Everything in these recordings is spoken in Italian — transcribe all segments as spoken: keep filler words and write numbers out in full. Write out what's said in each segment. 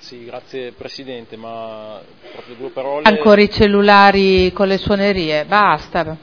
Sì, grazie Presidente, ma proprio due parole. Ancora i cellulari con le suonerie, basta.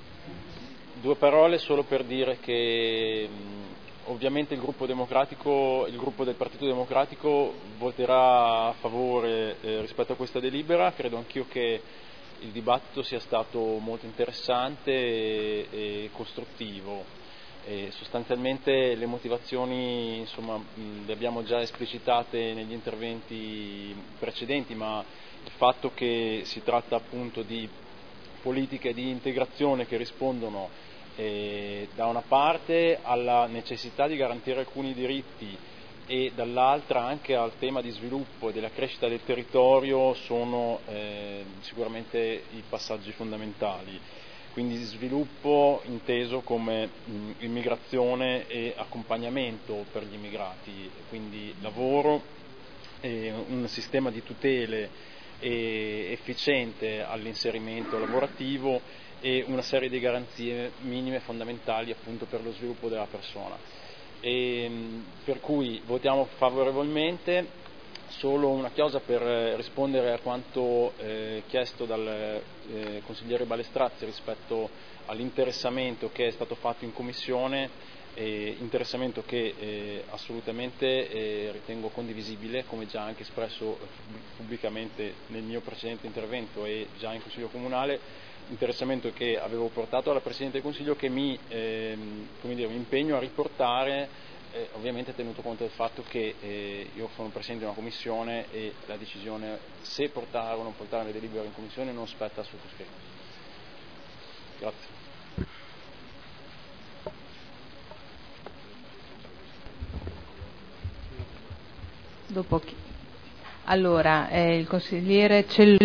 Due parole solo per dire che mh, ovviamente il gruppo democratico, il gruppo del Partito Democratico voterà a favore eh, rispetto a questa delibera. Credo anch'io che il dibattito sia stato molto interessante e, e costruttivo. E sostanzialmente le motivazioni insomma, mh, le abbiamo già esplicitate negli interventi precedenti, ma il fatto che si tratta appunto di politiche di integrazione che rispondono eh, da una parte alla necessità di garantire alcuni diritti e dall'altra anche al tema di sviluppo e della crescita del territorio sono eh, sicuramente i passaggi fondamentali. Quindi sviluppo inteso come mh, immigrazione e accompagnamento per gli immigrati, quindi lavoro, eh, un sistema di tutele e efficiente all'inserimento lavorativo e una serie di garanzie minime fondamentali appunto per lo sviluppo della persona. E, per cui votiamo favorevolmente. Solo una chiosa per rispondere a quanto eh, chiesto dal eh, consigliere Balestrazzi rispetto all'interessamento che è stato fatto in Commissione, eh, interessamento che eh, assolutamente eh, ritengo condivisibile, come già anche espresso pubblicamente nel mio precedente intervento e già in Consiglio Comunale, interessamento che avevo portato alla Presidente del Consiglio, che mi, ehm, come dire, mi impegno a riportare, eh, ovviamente tenuto conto del fatto che eh, io sono Presidente di una Commissione e la decisione se portare o non portare le delibere in Commissione non spetta al sottoscritto. Grazie. Dopo chi? Allora, eh, il consigliere Cellulari.